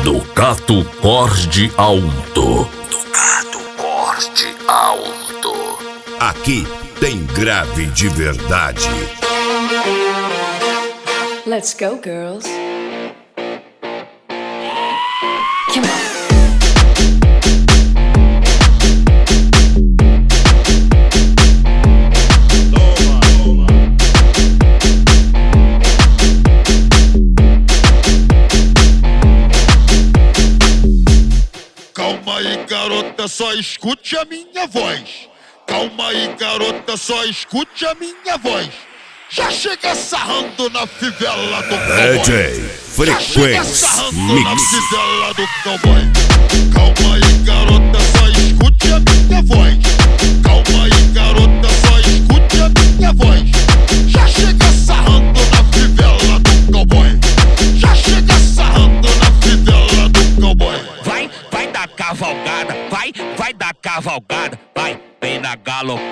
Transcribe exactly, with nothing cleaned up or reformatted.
Ducato Corte Alto. Ducato Corte Alto. Aqui tem grave de verdade. Let's go, girls. Come on. Calma aí, garota, só escute a minha voz. Calma aí, garota, só escute a minha voz. Já chega sarrando na fivela do cowboy. D J Frequência Mix. Na Mix. fivela do cowboy. Calma aí, garota, só escute a minha voz. Calma aí, garota, só escute a minha voz. Já chega sarrando na fivela do cowboy. Já chega sarrando na fivela do cowboy. Vai, vai dar cavalgada, vai, vai dar cavalgada, vai, vem na galopada.